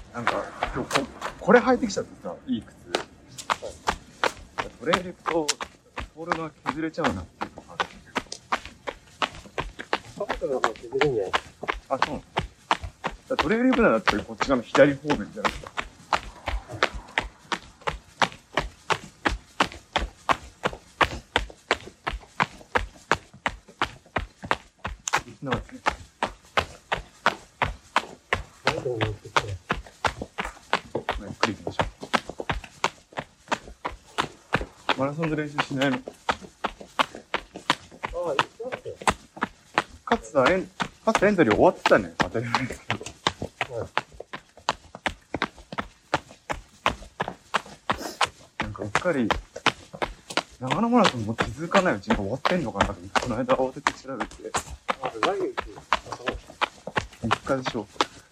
なんか今日これ履いてきちゃってさ、いい靴。トレイル行くとソールが削れちゃうなっていうのがあるんだけど。 パートナーが削れんじゃない？ あ、そうなの。トレイル行くならやっぱりこっち側の左方面じゃないですか。なんですね。 パートナーが持ってきて。 ゆっくり行きましょう。マラソンで練習しないの？ ああ、行ってますよ。 かつエントリー終わってたね。当たり前ですけど。なんかうっかり、長野マラソンも気づかないうちに終わってんのかなと思って、この間慌てて調べて。 あ、来月、 3日でしょ。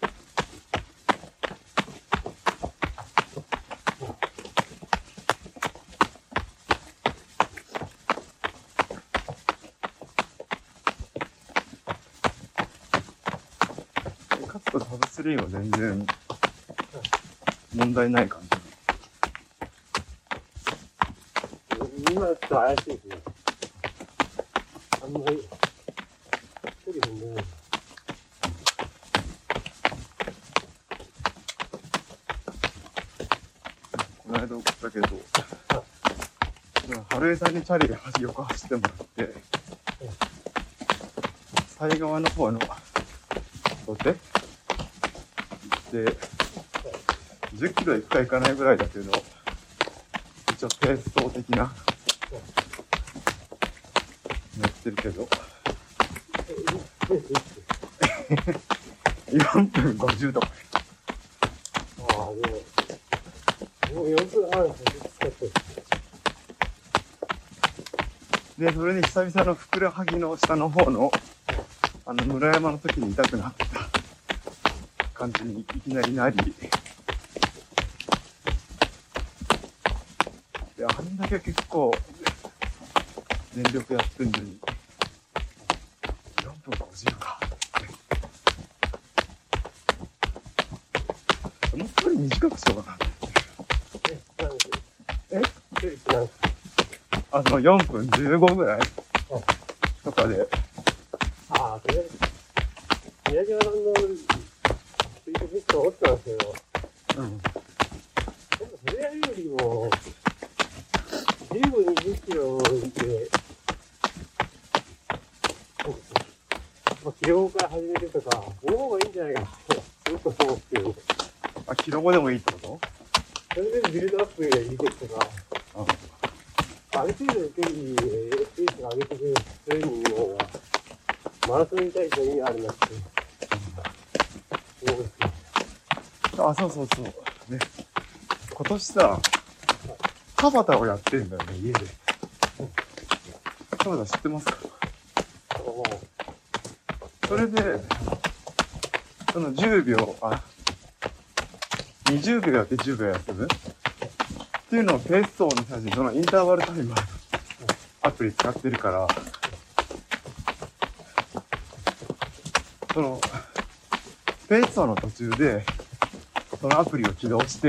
かつとタブ3は全然問題ない感じ。 今ちょっと怪しいですね。あんまり、距離踏んでない。 この間送ったけど、春江さんにチャリで横走ってもらって、西側の方の土手で、10キロ行くか行かないぐらいだけど、一応ペース走的な、乗ってるけど、4分50とか。 ああ、もう4分半使ってる。 で、それに久々のふくらはぎの下の方の、村山の時に痛くなった感じにいきなりなり、で、あんだけ結構、全力やってんのに、4分50か。もう少し短くしようかな。えその4分15ぐらいとかで。 ああ、とりあえず、宮島さんのツイートミスト落ちてますけど、 うん。 でもそれやるよりも、15、20キロで、キロ後から始めるとか、その方がいいんじゃないかなって、すごく思うんですけど、 あ、キロ後でもいいってこと？ それでビルドアップで入れていくとか、ある程度の距離でペースが上げてくるトレーニングの方が、マラソンに対して意味あるなって思うんですけど。 あ、そうそうそう。ね。今年さ、田畑をやってんだよね、家で。田畑知ってますか？それで、その10秒、20秒やって10秒休むっていうのをペース走に対して、そのインターバルタイマーアプリ使ってるから、その、ペース走の途中で、そのアプリを起動して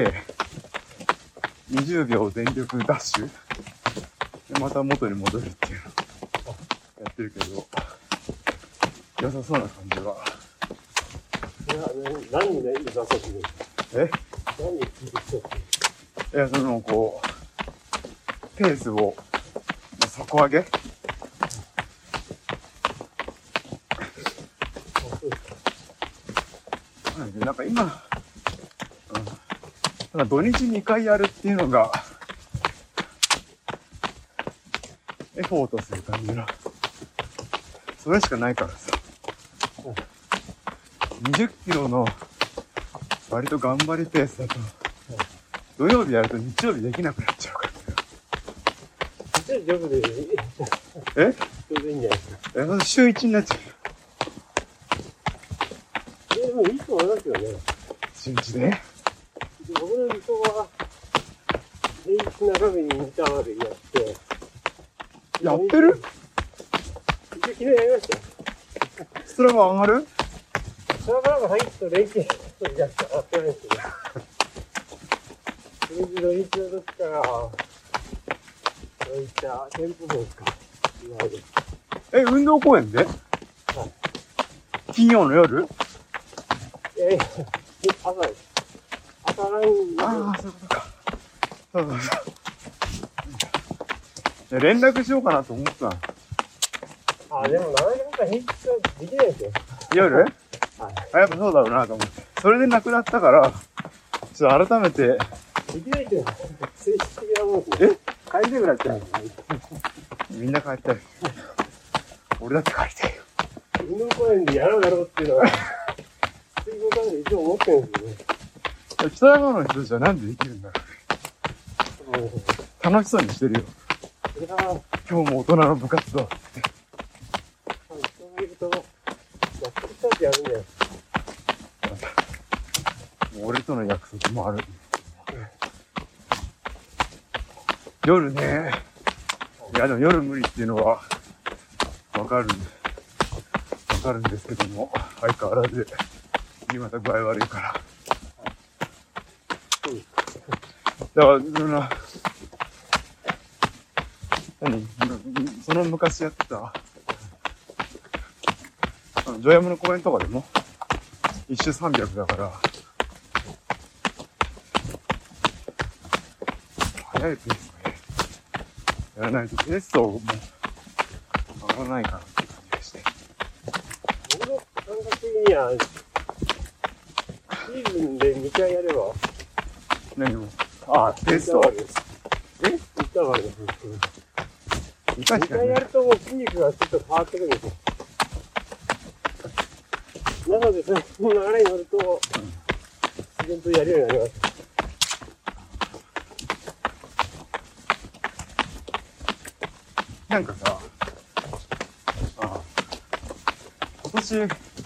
、20秒全力ダッシュで、また元に戻るっていうのをやってるけど、良さそうな感じは。 いや、何で良さそうですえ？ 何に聞いてきそういや、その、こう、ペースを、底上げなんか今、なんか土日2回やるっていうのが、エフォートする感じの、それしかないからさ、20キロの割と頑張りペースだと、土曜日やると日曜日できなくなっちゃうから。 日曜日で、 え？ ちょうどいいんじゃないですか。 まず週1になっちゃう。 でもいいと思いますよね。 週1で？ 僕の理想は、平日中身にインターバルやって。 やってる？ 昨日やりましたよ。 ストラバ上がる？ それから入って連携。 いや、上がってないですけど。土日の時から、そういった店舗ですか。いわゆる。 運動公園で金曜の夜朝です。朝ライン。 ああ、そういうことか。そうそうそう。いや連絡しようかなと思ってたの。 あ、でもなかなか返事ができないですよ。 夜はい。 やっぱそうだろうなと思って。それでなくなったから、ちょっと改めて、 できないっていうのは、正式的なもんですね。帰りたくなっちゃうんですね。 みんな帰りたい。俺だって帰りたいよ。 運動公園でやろうやろうっていうのは、水分関係いつも思ってるんですよね。 北山の人たちはなんでできるんだろうね。楽しそうにしてるよ。 それが、 今日も大人の部活動。 人がいると、やってる人たちやるんだよ。 もう俺との約束もある。夜ね。いやでも夜無理っていうのは、わかるんですけども、相変わらず、また具合悪いから。だから、その昔やってた、城山の公園とかでも、一周300だから、早いペースで、やらないとペースをもう、上がらないからって感じがして。 僕の感覚的には、シーズンで2回やれば、 何も。ああ、ペースを。 3日はあるんです。 2回し 2 かやる。 回やるともう筋肉がちょっと変わってくるんですよ。なので、その流れに乗ると、自然とやるようになります。 なんかさ、今年、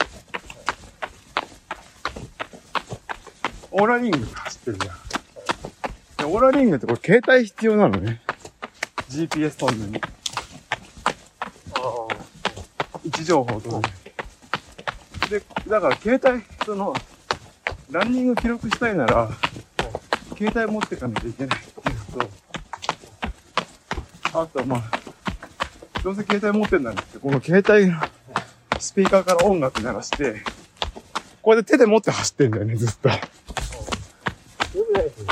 オーラリング走ってるじゃん。でオーラリングってこれ携帯必要なのね。GPS 飛んでに。位置情報と。で、だから携帯、ランニング記録したいなら、携帯持ってかなきゃいけないっていうと、あとはまあ、どうせ携帯持ってんだって、この携帯のスピーカーから音楽鳴らして、こうやって手で持って走ってんだよね、ずっと。 よくないですね。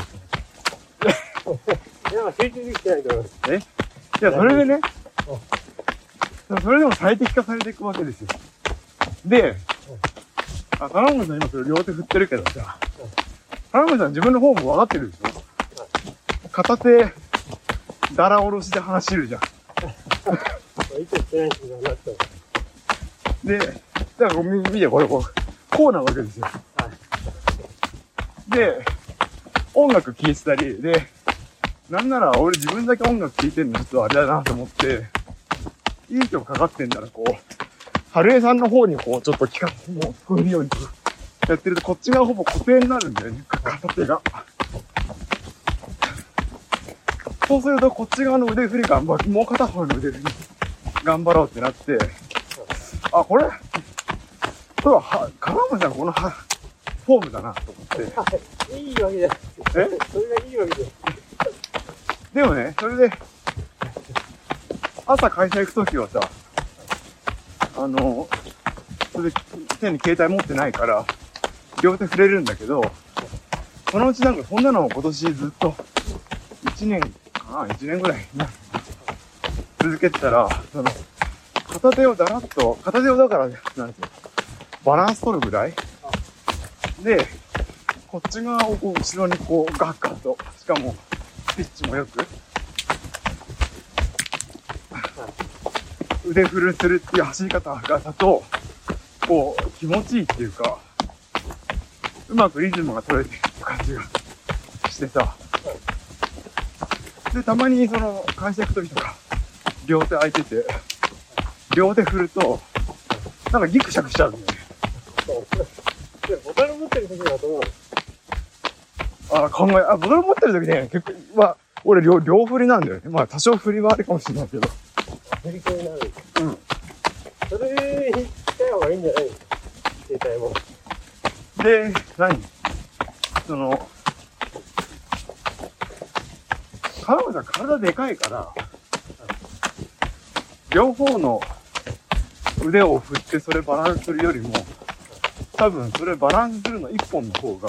いや、集中できてないと思います。 いや、それでね、それでも最適化されていくわけですよ。で、田中さん今それ両手振ってるけどさ、田中さん自分の方も分かってるでしょ、片手、だらおろしで走るじゃん。 いつしてない人がなっちゃう。 で、だから見て、こうなわけですよ。で、音楽聴いてたり、で、なんなら俺自分だけ音楽聴いてるのちょっとあれだなと思って、いい曲かかってんだらこう、春江さんの方にこうちょっと聞こえるようにやってるとこっちがほぼ固定になるんだよね、片手が。そうするとこっち側の腕振り頑張る、もう片方の腕振り頑張ろうってなって、あ、これは、カラムじゃん、このフォームだなと思って。 いいわけじゃない。それがいいわけじゃない。 でもね、それで、朝会社行くときはさ、それで手に携帯持ってないから、両手触れるんだけど、そのうちなんかそんなのを今年ずっと、1年ぐらい続けてたら、片手をだらっと、片手をだから、なんですよ、バランス取るぐらいで、こっち側をこう後ろにこうガッガッと、しかもピッチもよく、腕振るするっていう走り方だと、こう気持ちいいっていうか、うまくリズムが取れてる感じがしてさ、で、たまに会社行くときとか、両手空いてて、両手振ると、なんかギクシャクしちゃうんだよね。 ボタン持ってる時だと思う。 ボタン持ってる時ね、結構、まあ、俺両振りなんだよね。まあ、多少振りはあるかもしれないけど。 振り子になる。 うん。 それに近い方がいいんじゃないですか、携帯も。 で、その、カナブさん体でかいから、両方の腕を振ってそれバランスするよりも、多分それバランスするの一本の方が、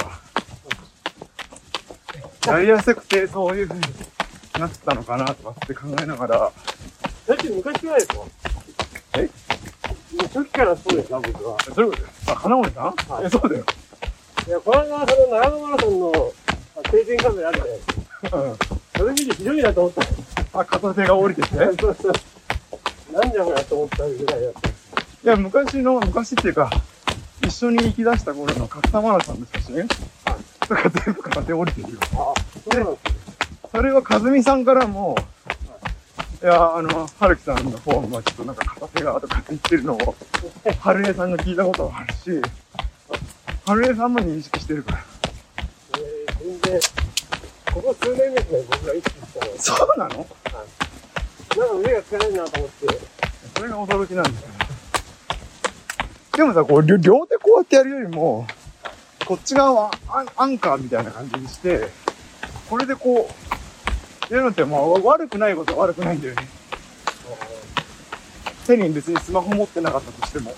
やりやすくてそういう風になってたのかなとかって考えながら。 だって昔はですか？ え？ 初期からそうですか、僕は。 それ、金森さん？ はい、 そうだよ。 いや、この間、その長野マラソンの定点カメラあるじゃないですか。うん。それ見てひどいなと思った。 片手が降りてきて。 そうそう。なんじゃこりゃと思ったぐらいだった。 いや、昔っていうか、一緒に行き出した頃の角田マラソンの写真、とか全部片手降りてるよ。 あ、そうなんですね。 それは和美さんからも、いや、春樹さんのフォームはちょっとなんか片手がとかって言ってるのを、春江さんが聞いたことがあるし、春江さんも認識してるから。 全然、ここ数年ですね、僕が意識したの。 そうなの？はい。 なんか腕が使えないなと思って。 それが驚きなんですよね。でもさ、こう、両手こうやってやるよりも、こっち側はアンカーみたいな感じにして、これでこう、やるのってまあ悪くないことは悪くないんだよね。手に別にスマホ持ってなかったとしても。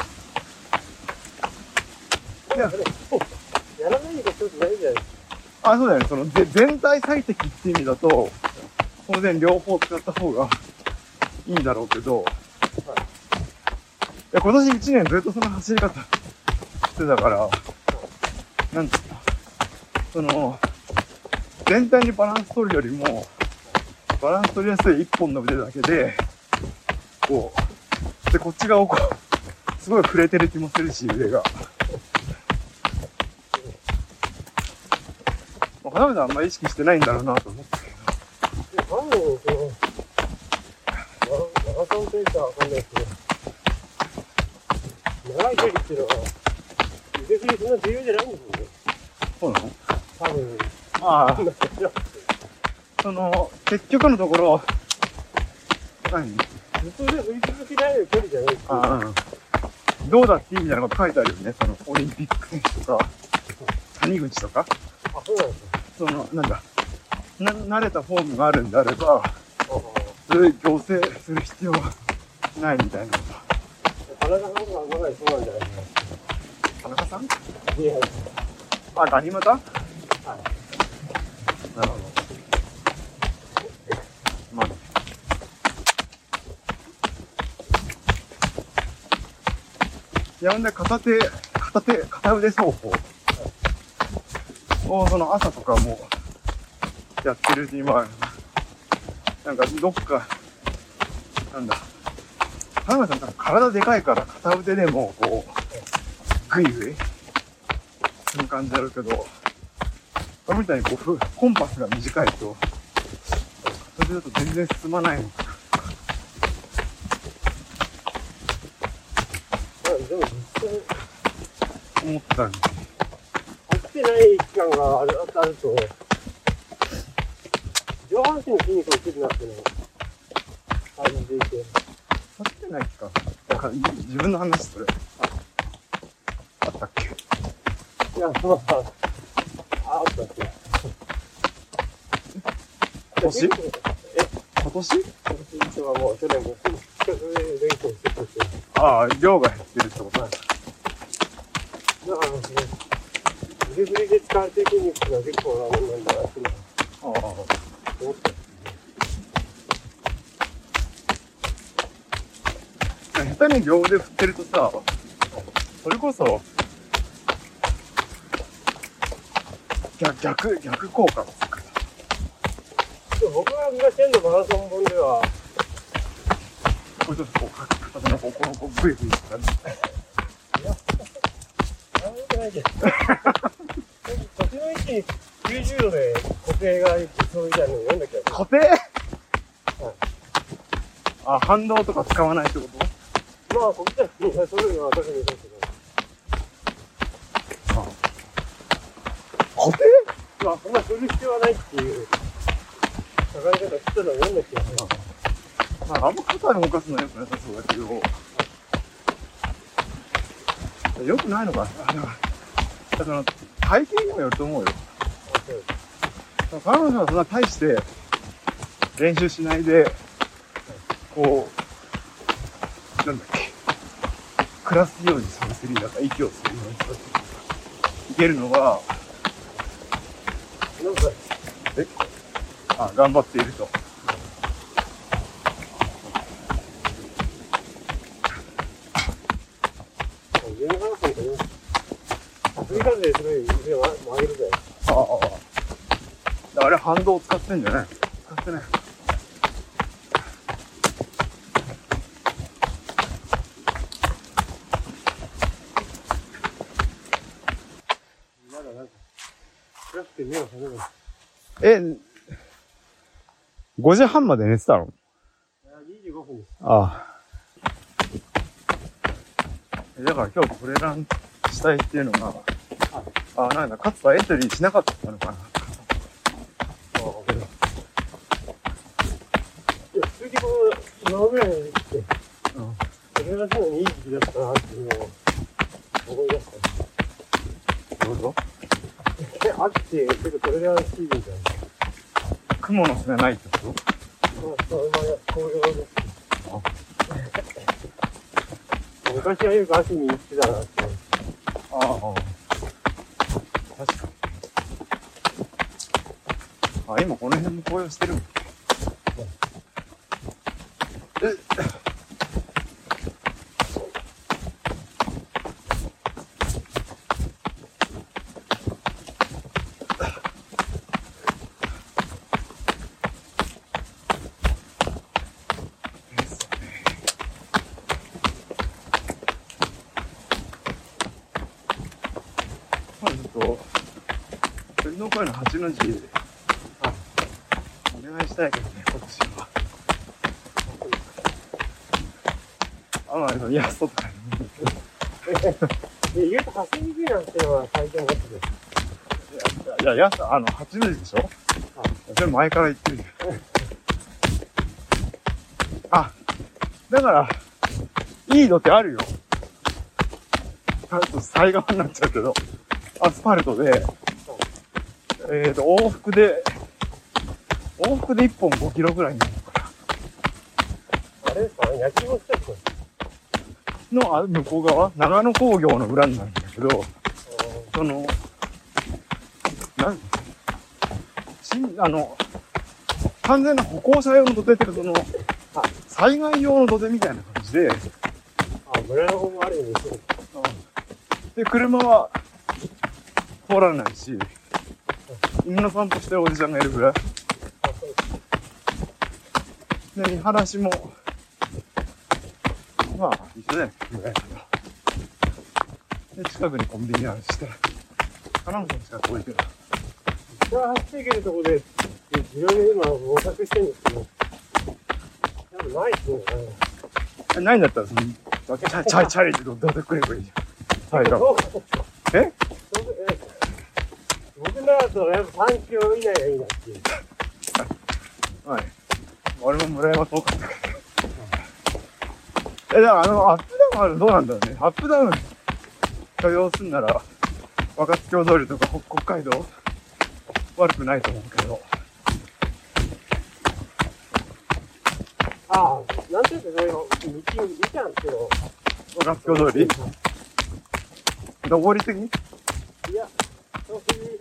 いや、やらないにちょっとないじゃないですか。 そうだよね。その全体最適って意味だと、当然両方使った方がいいんだろうけど、はい、いや今年1年ずっとその走り方してたから、なんていうの、その、全体にバランス取るよりも、バランス取りやすい一本の腕だけで、こう、で、こっち側をこう、すごい触れてる気もするし、腕が。花火さんあんまり意識してないんだろうなと思ったけど。 多分、その、マラソンというかわかんないですけど、長い距離っていうのは、腕振りそんな重要じゃないんですよね。 そうなの？ 多分。 その、結局のところ、 ずっと腕振り続けられる距離じゃないですか。 どうだっていいみたいなこと書いてあるよね。その、オリンピック選手とか、谷口とか。 あ、そうなんですか。 その、慣れたフォームがあるんであれば、それ強制する必要はないみたいな。 田中さんとか長いそうなんじゃないですか。 田中さん？ いや。 ガニ股？はい。なるほど。まあ。いや、ほんで片腕走法を、その朝とかもやってるうちに、まあ、なんかどっか、なんだ、田辺さん体でかいから片腕でもこう、グイグイする感じあるけど、俺みたいにこう、コンパスが短いと、片腕だと全然進まないのかな。 でも実際、 思ったんで。 走ってない期間があると、上半身の筋肉がつくなっていうのを感じていて。 走ってない期間？自分の話それ。あったっけ？ いや、あったっけ？ 今年？今年はもう去年も近くで練習してたし。 量が減ってるってことなんだ。 だから、腕振りで使われてる筋肉が結構なもんなんだなって思った。 下手に両腕振ってるとさ、それこそ、逆効果がつく。 僕が昔やるのマラソン本では、 これちょっとこう、片手のこう、グイグイって感じ。 いや、悪くないけど。腰の位置に90度で固定が理想みたいなの読んだけど。 固定？はい。反動とか使わないってこと？ まあ、こっちはみんなそういうのは特にそうですけど。 固定？ まあ、そんなする必要はないっていう、書かれ方してたのを読んだ気がする。 あんま肩動かすのは良くなさそうだけど、良くないのかな。 だから体型にもよると思うよ。彼女はそんな大して練習しないで、こう、なんだっけ、クラスようにサブスリーだから息をするようにいけるのが、 なんか、 頑張っていると。 17分かね。追加でそれ腕を曲げるぜ。 あれ反動を使ってんじゃない使ってない。 まだなんか、暗くて目が覚めない。 5時半まで寝てたの 25分です。 だから今日トレランしたいっていうのが、なんだ、かつてはエントリーしなかったのかな。 正直今ぐらいに来て、それがすぐにいい時期だったなっていうのを思い出した。 どうぞ。 秋って結構トレランシーズンじゃないですか。 雲の巣がないってことそう、紅葉です。昔はよく秋に行ってたなって。 確かに。今この辺も紅葉してるもん。天皇会の8の字、お願いしたいけどね、今年は。いや、外とかに。意外と走りにくいなんていうのは最近思ってる。 8の字でしょそれ前から言ってる。だから、いいのってあるよ。災害になっちゃうけど、アスファルトで、往復で1本5キロぐらいになるのかな。あれですかね、焼き芋ステップの、向こう側長野工業の裏になるんだけど、完全な歩行者用の土手っていうか、災害用の土手みたいな感じで、 村の方もあるようにしてる。 で、車は通らないし、犬の散歩してるおじちゃんがいるぐらい。で、見晴らしも、一緒だよね、ぐらいだけど。で、近くにコンビニあるし、金本しか遠いけど。 人が走っていけるところで、自分で今模索してるんですけど、多分ないですね。 ないんだったら、チャリでどうやってくればいいじゃん。はい、 僕のだとやっぱ3キロ以内がいいなっていう。 はい。俺も村山遠かったけど。だからアップダウンどうなんだろうね。アップダウン許容すんなら、若津京通りとか北海道、悪くないと思うけど。 なんていうか、そういう道見たんですけど。 若津京通り上り的にいや、そういう、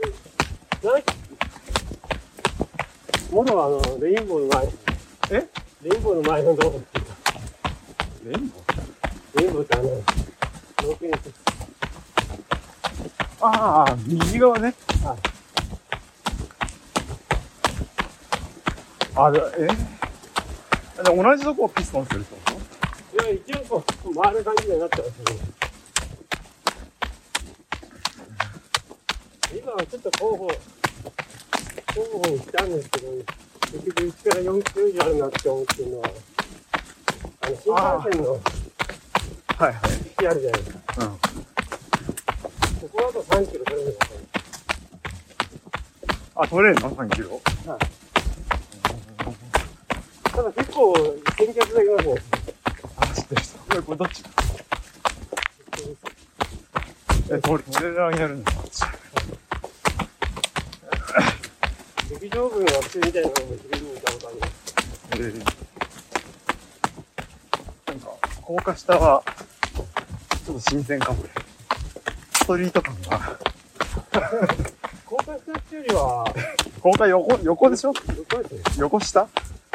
もろレインボーの前。レインボーの前の道路っていうか。 レインボーって農協に右側ね。同じとこをピストンするってこと？ いや、一応回る感じになってますけど。今はちょっと候補に来たんですけど、結局1から4キロ以上あるなって思ってるのは、新幹線の引きあるじゃないですか。ここだと3キロ取れるんですよ。 取れるの ?3 キロ？ ただ結構、先客がいますね。 知ってる人。これどっち？ トレランやるの。 劇場部の学生みたいなのも自分に見たことあります。 なんか、高架下は、ちょっと新鮮かもね。ストリート感が。 高架下っていうよりは、 高架横でしょ？ 横ですね。 横下？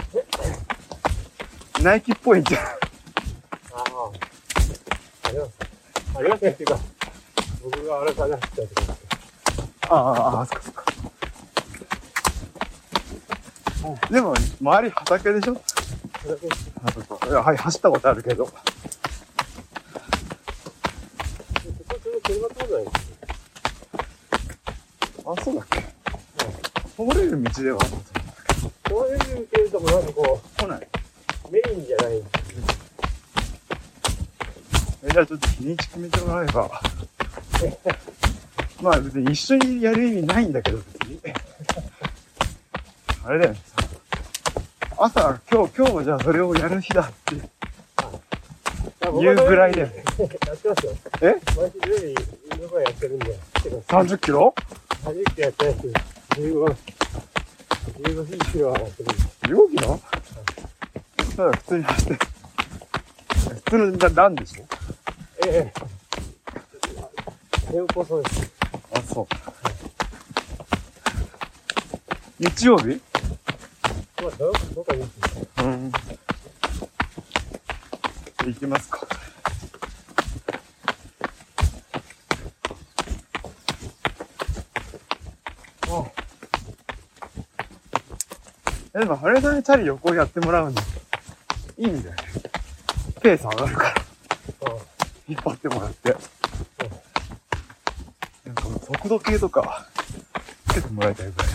ナイキっぽいんじゃん。 ああ。あります。ありますねっていうか、僕が荒川で走ったりとか。 あ、そっかそっか。でも、周り畑でしょ？ 畑。 あそこ。いや、はい、走ったことあるけど。 そこちょうど車通らないんですよ。 あ、そうだっけ？通れる道ではあったと思う。 通れるけれども、なんかこ来ない。 う、メインじゃないんですよ。 じゃあちょっと日にち決めてもらえば。まあ別に一緒にやる意味ないんだけど、別に。あれだよね。朝、今日じゃあそれをやる日だって言うぐらいだよね。 やってますよ。 え？ 毎日土曜日、運動会やってるんで。 30キロ？ 30キロやってないですけど、15キロはやってるんで。 15 キロ？ただ普通に走って。普通のランでしょ？ ええ。テンポそうです。 あ、そう。日曜日？ まあ、どうかいいですね。 行きますか。でも、あれだね、チャリ横やってもらうのいいんだよね。ペース上がるから。引っ張ってもらって。なんかもう速度計とかつけてもらいたいぐらい。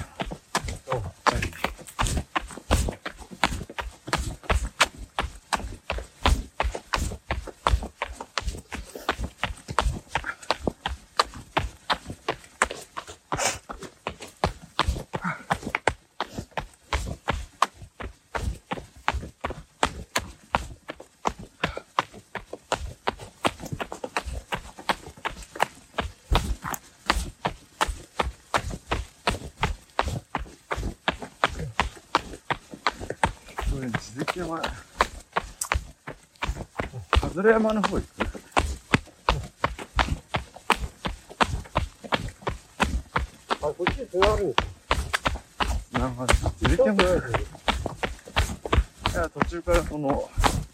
続き山、外れ山の方行く？ あ、こっちで繋がるんですか？ なんか、続き山、いや、途中からその、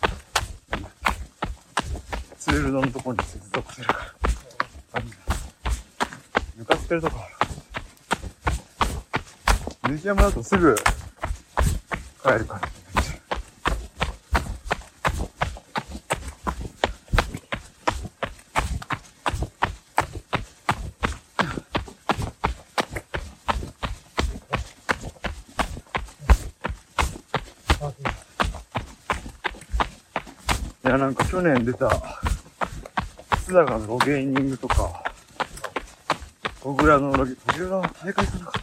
ツールのところに接続するから。向かってるとこある。続き山だとすぐ帰るから。いや、なんか去年出た、須坂のロゲーニングとか、小倉のロゲ、小倉は大会じゃなか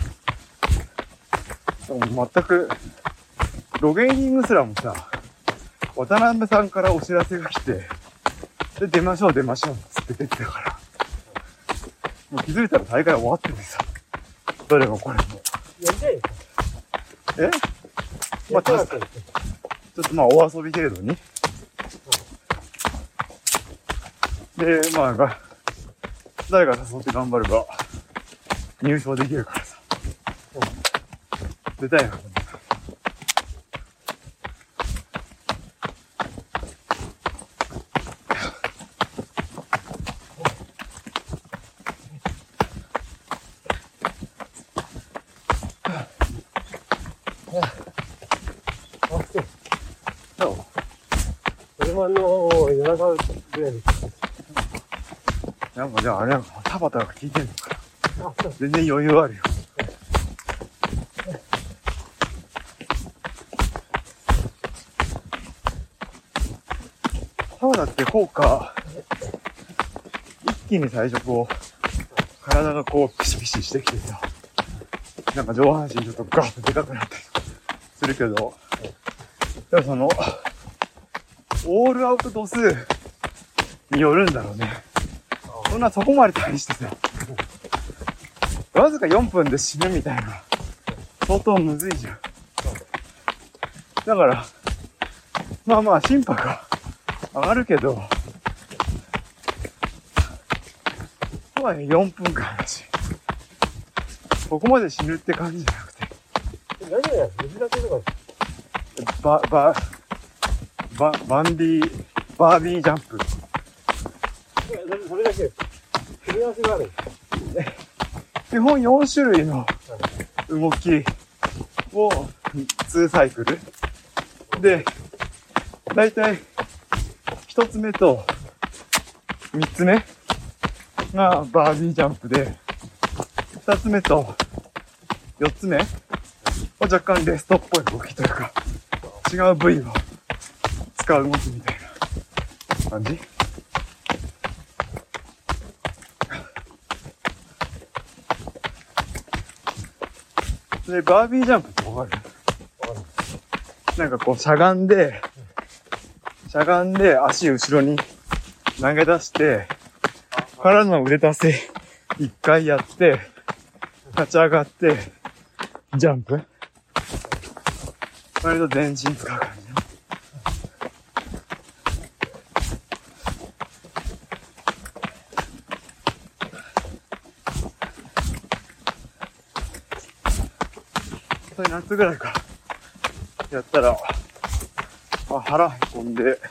ったのか。でも全く、ロゲーニングすらもさ、渡辺さんからお知らせが来て、で、出ましょうつって出てたから。もう気づいたら大会終わっててさ、どれもこれも。 やりたいですか？ え？まあ確かに。ちょっとまあお遊び程度に。で、まあ、誰が誘って頑張れば入賞できるからさ。出たいな。 車の夜中ぐらいです。 なんかじゃああれなんか田畑が効いてんのかな。 あ、そう。 全然余裕あるよ。田畑って効果、一気に最初こう、体がこうピシピシしてきてさ、なんか上半身ちょっとガッとでかくなったりするけど、でもその、オールアウト度数によるんだろうね。 そこまで大してさ、わずか4分で死ぬみたいな、相当むずいじゃん。だから、まあまあ心拍が上がるけど、とはいえ4分間だし、ここまで死ぬって感じじゃなくて。 何や、水だけとか。 バービージャンプ。 それだけ。組み合わせがある。 基本4種類の動きを2サイクル。で、だいたい1つ目と3つ目がバービージャンプで、2つ目と4つ目は若干レストっぽい動きというか、違う部位を使う動きみたいな感じ。で、バービージャンプってわかる？なんかこうしゃがんで足後ろに投げ出して、からの腕立て一回やって、立ち上がって、ジャンプ。割と全身使う感じ。それ夏ぐらいからやったら、腹へこんで、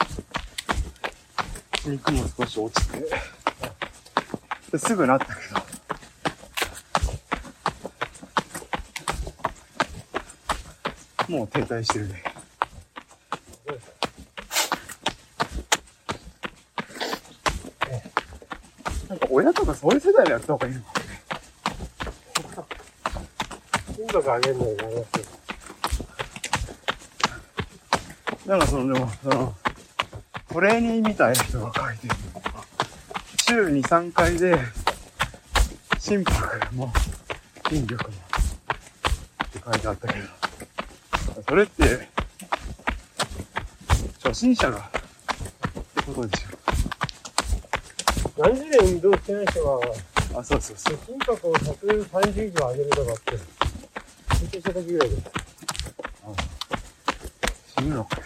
肉も少し落ちて、ですぐなったけど、もう停滞してるね。なんか親とかそういう世代でやった方がいいのかもね。 心拍上げるのになりますよ。 なんかでもトレーニーみたいな人が書いてるのが、週2、3回で、心拍も筋力もって書いてあったけど、それって、初心者がってことでしょ。 何十年運動してない人が、 そうそう。 心拍を130以上上げるとかって、緊張した時ぐらいです。 死ぬのかね。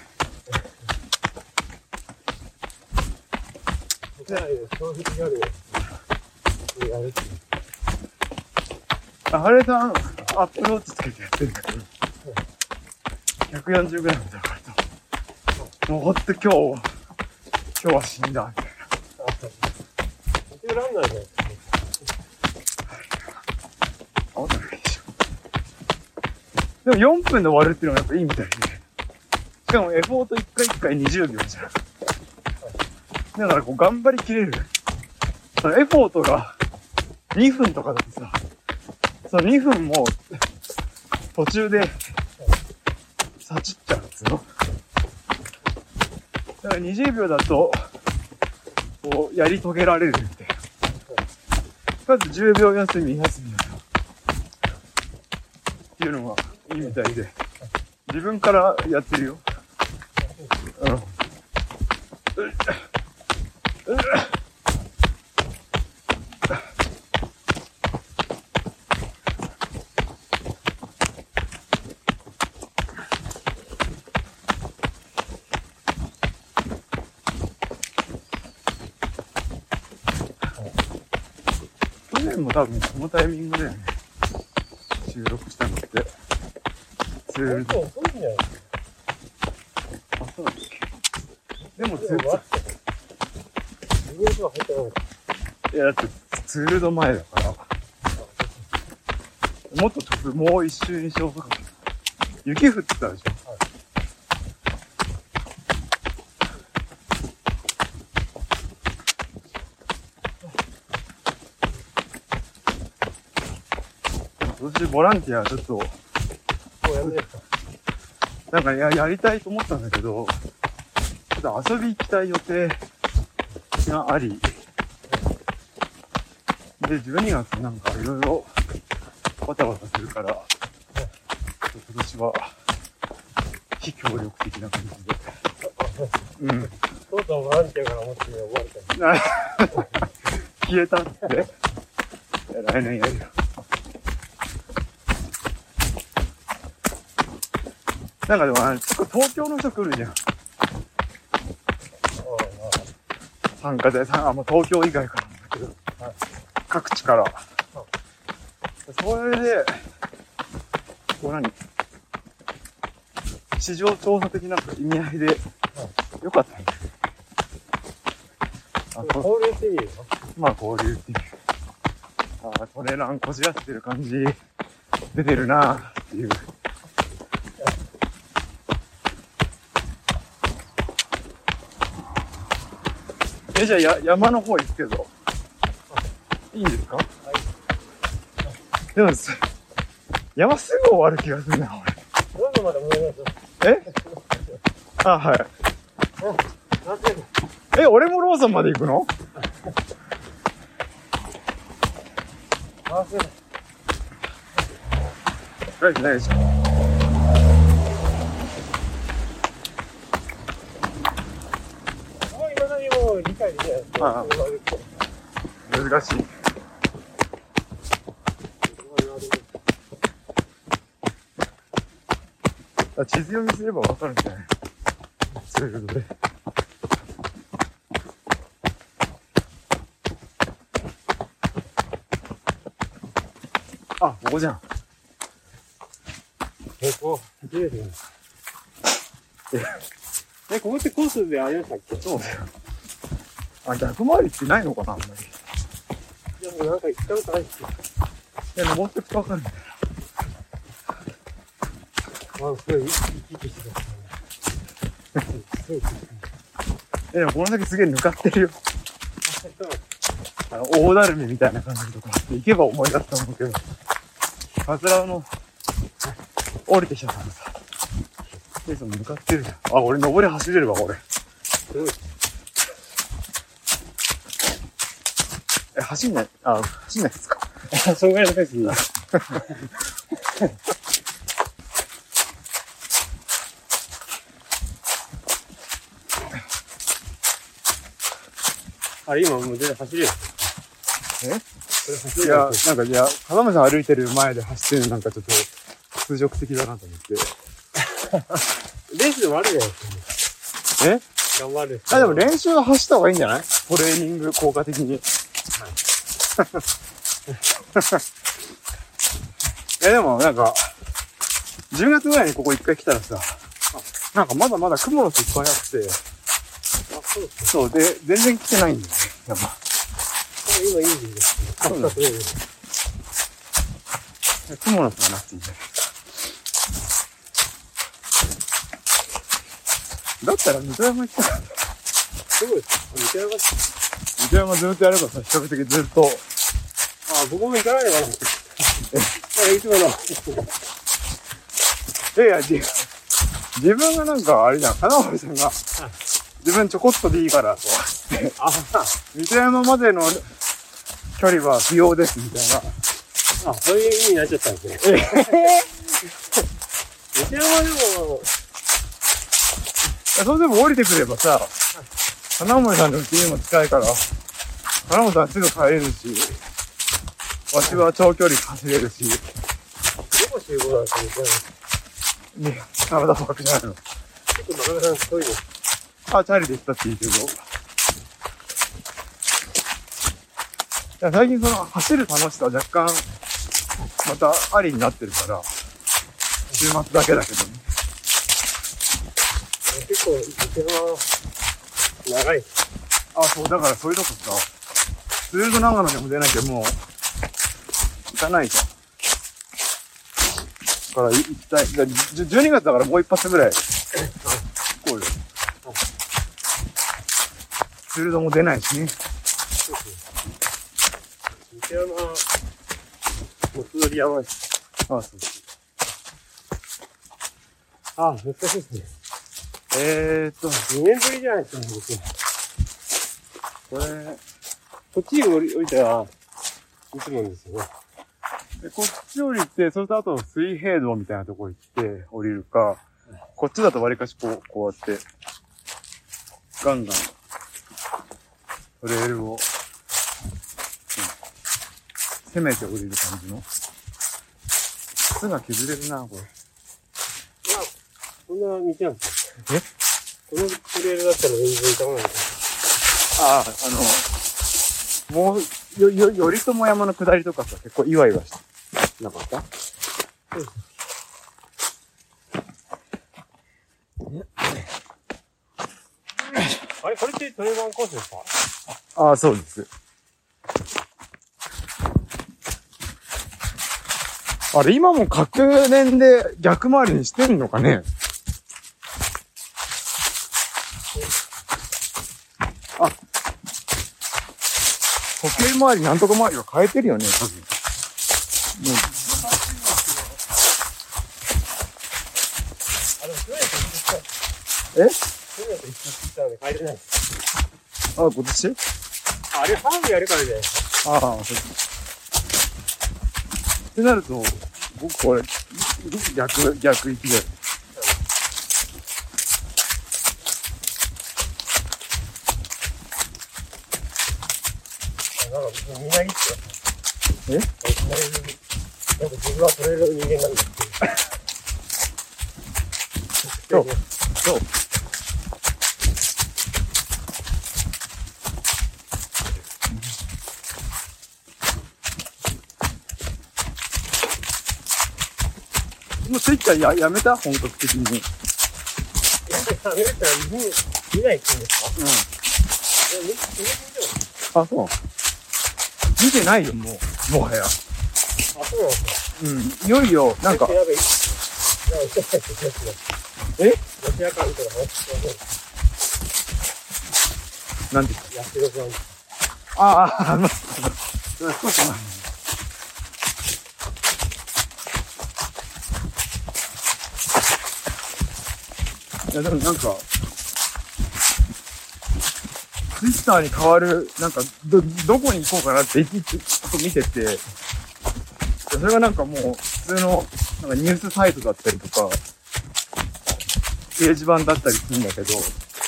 そういう時あるよ。やるって。 あれさん、アップローチつけてやってるんだけど、140g だからと、もうほんと今日は死んだ、みたいな。 途中ランナーじゃないですか。 青だけでしょ。でも4分で終わるっていうのがやっぱいいみたいで、しかもエフォート1回1回20秒じゃん。だからこう頑張りきれる。そのエフォートが2分とかだとさ、その2分も途中でさちっちゃうっつうの。だから20秒だと、こうやり遂げられるみたいな。まず10秒休みだと。っていうのがいいみたいで、自分からやってるよ。去年も多分このタイミングだよね。収録したのって。 遅いんじゃないですか。 あ、そうだっけ。でも自分は入ってない。 いや、だってツールド前だから。もっと飛ぶ、もう一周にしようとか。雪降ってたでしょ。今年ボランティアちょっと、 もうやんないですか。 なんかやりたいと思ったんだけど、ちょっと遊び行きたい予定があり、で、12月なんかいろいろバタバタするから、今年は非協力的な感じで。うん。 とうとうボランティアから思われた。 消えたって。来年やるよ。なんかでも、東京の人来るじゃん。参加で、東京以外からなんだけど、各地から。それで、こう市場調査的な意味合いで、よかったね。 交流してみるよ。 まあ交流っていう。トレーラーこじらせてる感じ、出てるなぁっていう。じゃあ山の方行くけど。いいんですか？はい。でも山すぐ終わる気がするな、俺。 どんどんまで戻りますよ。 はい。俺もローソンまで行くの？大丈夫、大丈夫。 今何も理解できない。 難しい。地図読みすればわかるんじゃない？そういうことで。ここじゃん。 ここ、初めてだ。ここってコースでありましたっけ？ そうだよ。逆回りってないのかな、あんまり。 いや、もうなんか行ったことないっすよ。 登ってくとわかるんだよ。 すごい、生き生きしてた。 でもこの先すげえぬかってるよ。大だるみみたいな感じとか行けば思い出すと思うけど、カツラの降りてきたからさ、ケース向かってるじゃん。俺登り走れるわ、これ。 すごい。 走んない、走んないですか？ そんぐらいのペースいい。今もう全然走れる。 いや、風間さん歩いてる前で走ってるのなんかちょっと通常的だなと思って。 レースでもあるじゃないですか。頑張る。 でも練習は走った方がいいんじゃない？トレーニング効果的に。でも10月ぐらいにここ一回来たらさ、まだまだ雲の巣いっぱいあって、そうで、全然来てないんだよね、山。 今いいんですね。 雲の巣がなくていいんだよ。だったら水山行ったら。 そうですか。水山ずっとやればさ、比較的ずっと。 僕も行かないのかな。いつもの。 いや、自分があれじゃん、金森さんが、自分ちょこっとでいいから、と。水山までの距離は不要です、みたいな。 そういう意味になっちゃったんですね。水山でも、 それでも降りてくればさ、金森さんの家にも近いから、金森さんすぐ帰れるし、わしは長距離走れるし。 どこ集合なんですか、水山。 体パークじゃないの。 結構なかなか遠いの。 チャリで行ったっていいけど。最近走る楽しさは若干、またありになってるから、週末だけだけどね。 結構、水山、長い。 そう、だからそういうとこさ、ずーっと長野でも出なきゃもう、行かないじゃん。だから行きたい。12月だからもう一発ぐらい。こうよ。ツールドも出ないしね。 水山、もつ取りやばいし。 そう。 難しいですね。2年ぶりじゃないですか、僕。こっちに降りたら、いつもですよね。 こっち降りて、それとあと水平道みたいなとこ行って降りるか、こっちだと割かしこうやって、ガンガン、トレイルを攻めて降りる感じの。靴が削れるな、これ。 いや、こんな道なんですよ。 え？ このトレイルだったら全然痛まないです。 ああ、もう、頼朝山の下りとかさ、結構イワイワしてなかった？ あれこれってトレバンコースですか？ ああ、そうです。あれ、今も各年で逆回りにしてんのかね？あ、時計回り、なんとか回りは変えてるよね、多分。え？ 去年と一緒にしたので変えてないです。 あ、今年？ あれハーブやるからね。 ああ、そうってなると、僕これ、逆行きで。 なんかみなぎって。 え？ なんか自分はトレイルの人間なんだって。 そう。そう。もうスイッチはやめた？本格的に。 やめたら見ないって言うんですか？ うん。 いや、見てあ、そう。見てないよ、もはや。 あ、そうなんですか。 うん。いよいよ、なんか。 え？ロシア関係の話しません。 なんで？ やってる感じ。 あ、まあ、少し前に。いや、でもなんか、ツイッターに変わる、なんか、どこに行こうかなってちょっと見てて、それがなんかもう、普通の、なんかニュースサイトだったりとか、掲示板だったりするんだけど、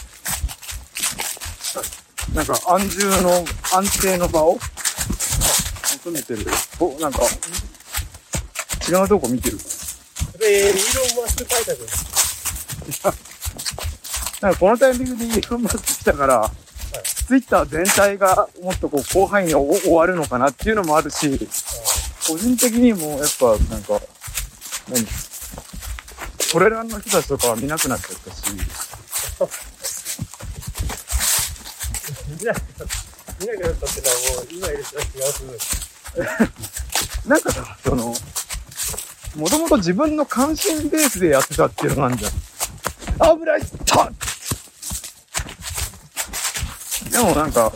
なんか安定の場を求めてる。なんか、違うとこ見てるかそれ、イーロン・マスク対策です。 ら。なんかこのタイミングでイーロンマスク来たから、ツイッター全体がもっとこう広範囲に終わるのかなっていうのもあるし、個人的にもやっぱなんか、トレランの人たちとかは見なくなっちゃったし、 見なくなったってのはもう、今いる人は違う。 なんかさ、もともと自分の関心ベースでやってたっていうのがあるじゃん。危ないったでもなんか、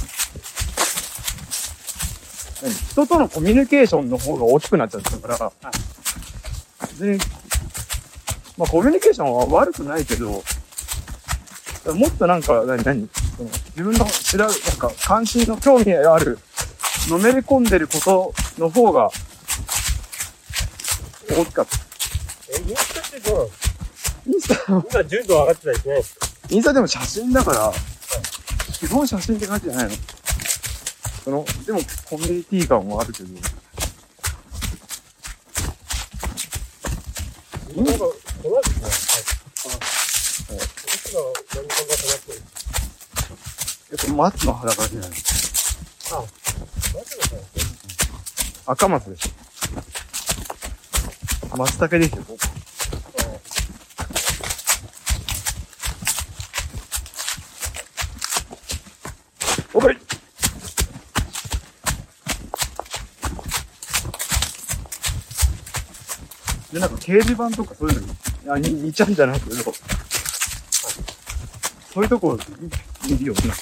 人とのコミュニケーションの方が大きくなっちゃったから、別に、まあコミュニケーションは悪くないけど、もっとなんか、自分のなんか関心の興味ある、のめり込んでることの方が、大きかった。 インスタってどうなの？ インスタ、 今、純度上がってたりしないですか？ インスタでも写真だから、基本写真って感じじゃないの。でもコミュニティ感もあるけど。 なんか、この後ですね。はい。いつが何かがなってる。 松の裸じゃないの。 あ、松の話。 赤松でしょ。松茸ですよ、ここ。おかえり。で、なんか掲示板とかそういうのに、2ちゃんじゃなくて、そういうとこ見るようになった。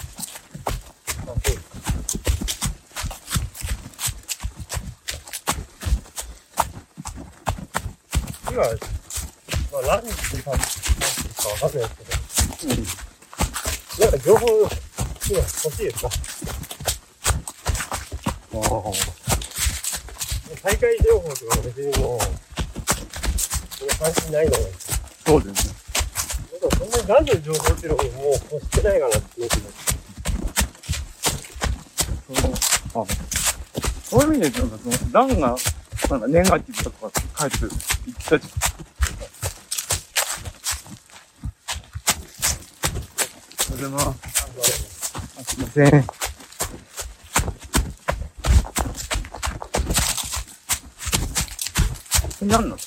今、まあ、何っていうかわかんないですけど、なんか情報、今欲しいですか？大会情報とか別にもう、関心ないのがいい。 そうだよね。 そんなに何の情報っていうのももう欲してないかなって思ってます。 そそういう意味で、なんかその、ランが、なんかネガティブだとか書いて言ってたじゃん。おはようございます。すいません。これ何なの？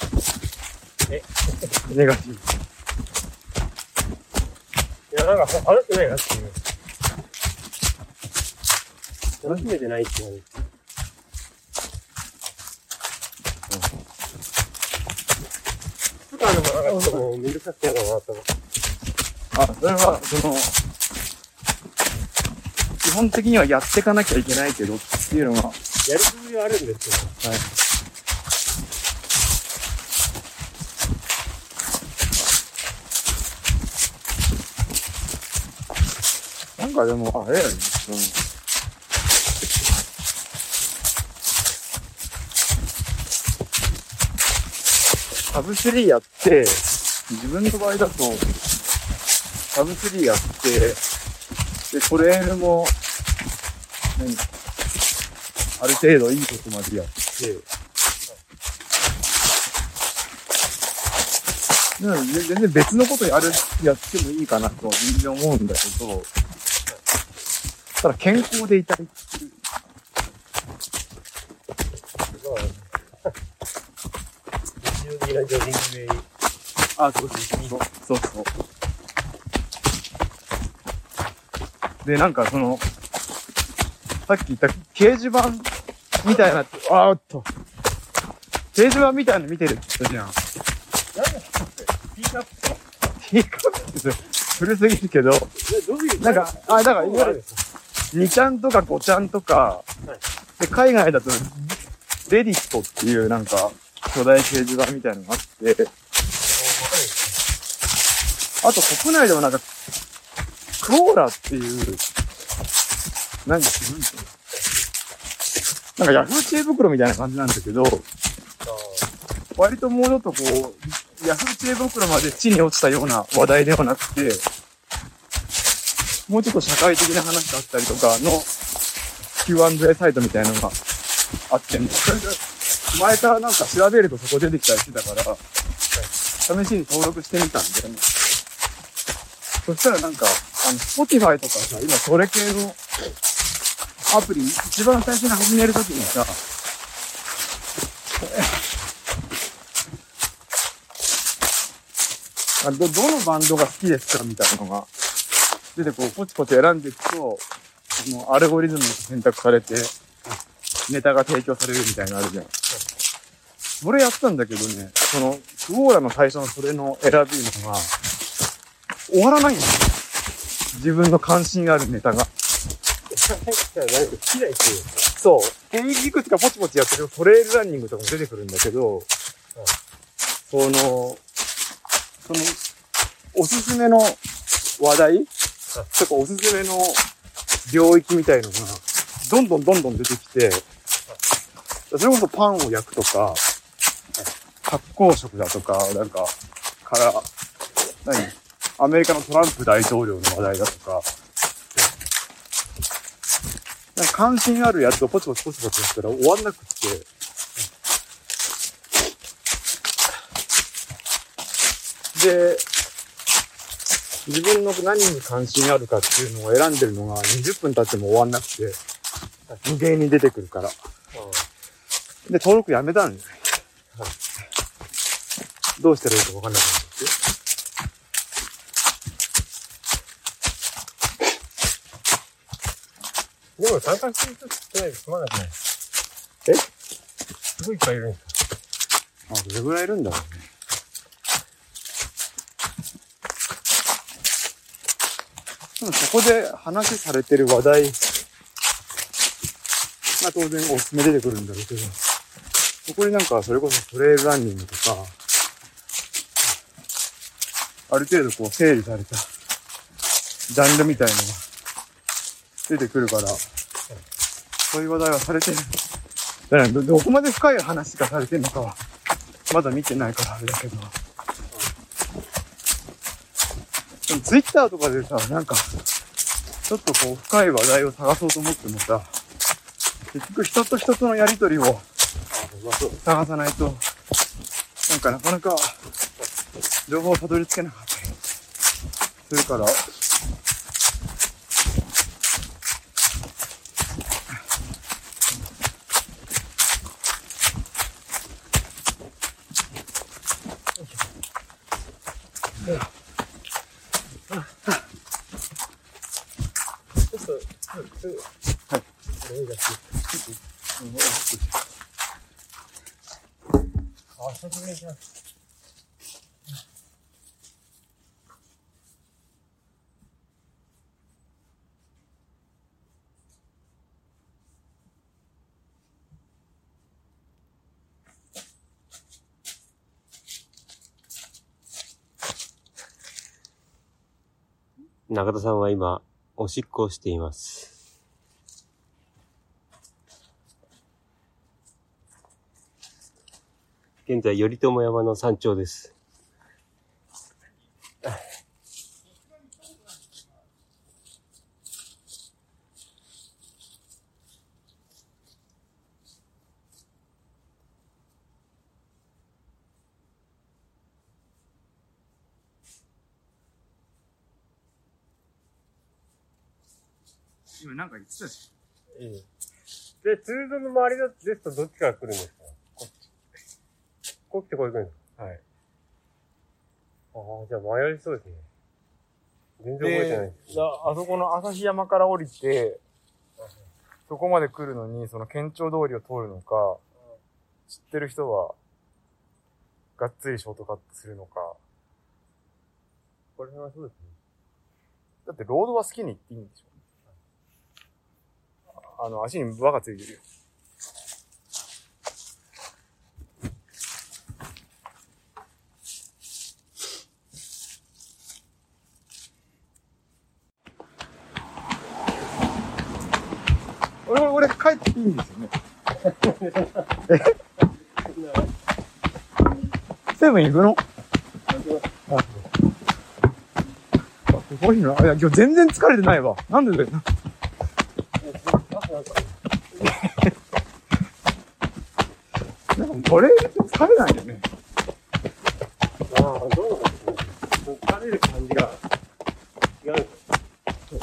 ネガティブ。 いや、なんか、楽しくないなっていう。楽しめてないっていう。2日でもなかったらもうめんどくさくてやだなと思って。 あ、それは、その、基本的にはやっていかなきゃいけないけどっていうのが、 やるつもりはあるんですけど。 はい。なんかでも、あれやね。サブ3やって、自分の場合だと、サブ3やって、で、トレイルも、ある程度いいことまでやって、全然別のことやってもいいかなと全然思うんだけど、ただ健康でいたいっていう。 日常的なジョギングで。 あ、そう。で、なんかその、さっき言った掲示板みたいな、掲示板みたいなの見てるって言ったじゃん。 何だっけ？ティーカップ？ ティーカップって古すぎるけど、なんか、だから、いわゆる、2ちゃんとか5ちゃんとか、はい、で、海外だと、レディットっていうなんか、巨大掲示板みたいなのがあって、あと国内でもなんか、クオーラっていう、なんかヤフー知恵袋みたいな感じなんだけど、割ともうちょっとこう、ヤフー知恵袋まで地に落ちたような話題ではなくて、もうちょっと社会的な話だったりとかの Q&A サイトみたいなのがあって、前からなんか調べるとそこ出てきたりしてたから、試しに登録してみたんだよね。そしたらなんか、Spotify とかさ、今それ系のアプリ、一番最初に始めるときにさ、どのバンドが好きですかみたいなのが出てこう、ポチポチ選んでいくと、もうアルゴリズムが選択されて、ネタが提供されるみたいなのあるじゃん。それやったんだけどね、その、クオーラの最初のそれの選びのが、終わらないんだよ。自分の関心があるネタが。そう。いくつかポチポチやってるトレイルランニングとかも出てくるんだけど、その、おすすめの話題とかおすすめの領域みたいのが、どんどん出てきて、それこそパンを焼くとか、発酵食だとか、なんか、アメリカのトランプ大統領の話題だとか、なんか関心あるやつをポチポチやったら終わんなくって、で、自分の何に関心あるかっていうのを選んでるのが20分経っても終わんなくて、無限に出てくるから。で、登録やめたんですよ。どうしたらいいか分かんなくなって。 でも参加してる人少ないで済まなくない？すごいいっぱいいるんですか？ どれぐらいいるんだろうね。でもそこで話されてる話題が当然おすすめ出てくるんだろうけど、そこになんかそれこそトレイルランニングとか、ある程度こう整理されたジャンルみたいのが出てくるから、そういう話題はされてる。だからどこまで深い話がされてるのかは、まだ見てないからあれだけど。でもツイッターとかでさ、なんか、ちょっとこう深い話題を探そうと思ってもさ、 結局人と人とのやりとりを探さないと、なんかなかなか情報をたどり着けなかったりするから、 中田さんは今、おしっこをしています。現在、頼朝山の山頂です。 今なんか言ってたし。 で、ツールドの周りですとどっちから来るんですか？こっち。こっちこう行くんですか？はい。ああ、じゃあ迷いそうですね。全然覚えてないです。 あそこの旭山から降りて、そこまで来るのに、その県庁通りを通るのか、知ってる人は、がっつりショートカットするのか。 これはそうですね。 だってロードは好きに行っていいんでしょ？足に輪がついてるよ。 俺帰っていいんですよね。セブン行くの？すごいな。いや、今日全然疲れてないわ。なんでだよ。これ、疲れないよね。 ああ、どうなんですね。疲れる感じが違うんですよ。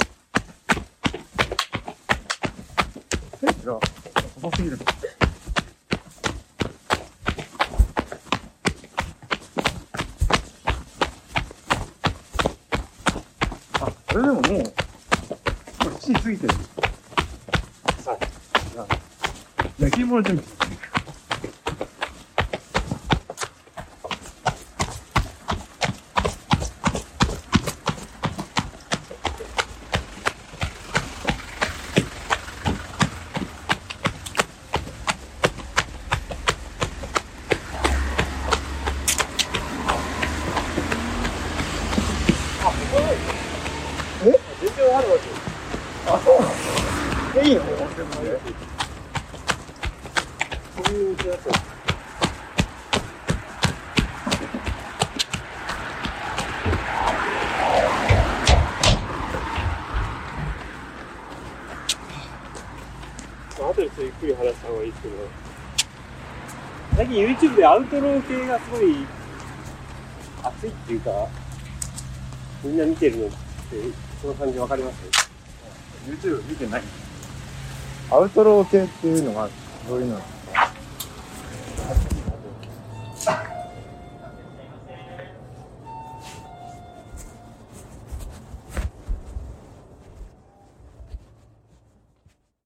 ペースが遅すぎる。あ、それでももう、これ7時過ぎてる。 はい。 焼き芋の準備。 全然あるわけ。 あ、そうなの？いいの？ そういう道だった。後でゆっくり話した方がいいですけど、最近 YouTube でアウトロー系がすごい熱いっていうか、みんな見てるのって、その感じわかります？ YouTube 見てない。アウトロー系っていうのがどういうの？